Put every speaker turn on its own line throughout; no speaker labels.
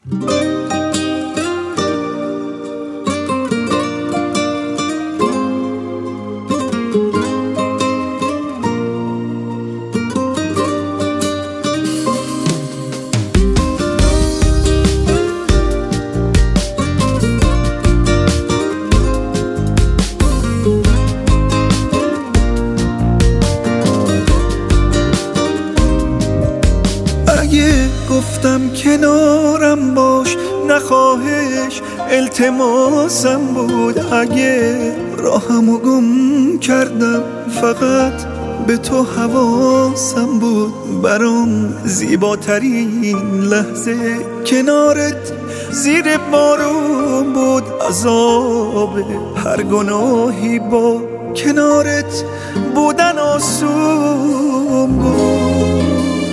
گفتم کنارم باش، نخواهش التماسم بود. اگه راهمو گم کردم فقط به تو حواسم بود. برام زیباترین لحظه کنارت زیر بارون بود. عذاب هر گناهی با کنارت بودن آسون بود.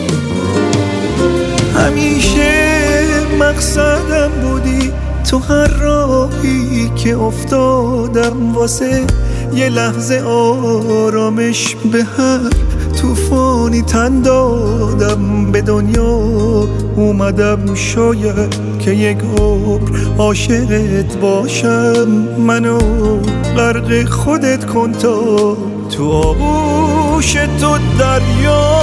همیشه مقصدم بودی، تو هر راهی که افتادم واسه یه لحظه آرامش به هر طوفانی تن دادم. به دنیا اومدم شاید که یک عمر عاشقت باشم. منو غرق خودت کن تا تو آغوش تو دریا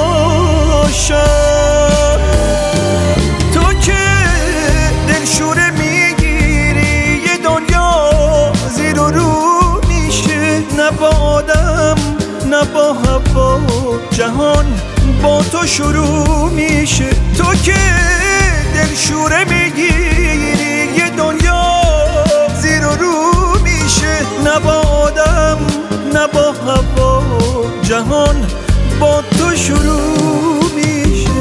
شم. تو که دلشوره میگیری یه دنیا زیر و رو میشه. نه با آدم نه با هوا جهان با تو شروع میشه. تو که دلشوره میگیری یه دنیا زیر و رو میشه. نه با آدم نه با هوا جهان با تو شروع میشه.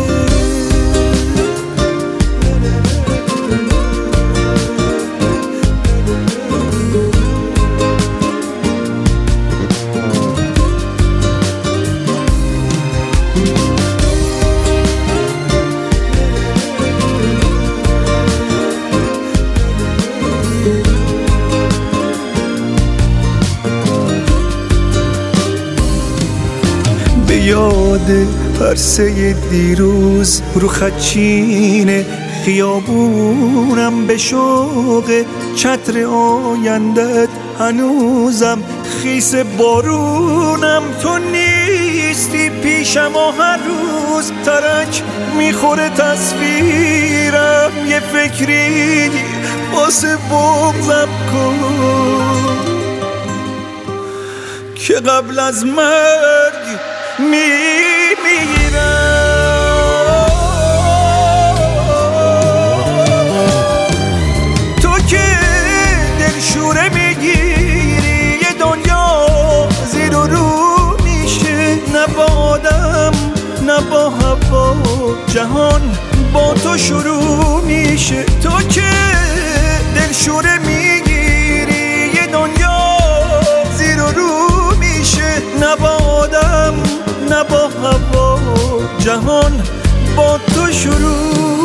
یاد پرسه دیروز رو خدچین خیابونم، به شوق چتر آیندت هنوزم خیس بارونم. تو نیستی پیشم و هر روز ترک میخوره تصویرم. یه فکری واسه بغضم کن که قبل از مرگ میمیرم. تو که دلشوره میگیری یه دنیا زیر و رو میشه. نه با آدم نه با هوا جهان با تو شروع میشه. تو که دلشوره میگیری یه دنیا زیر و رو میشه. نه با آدم نه با هوا جهان با تو شروع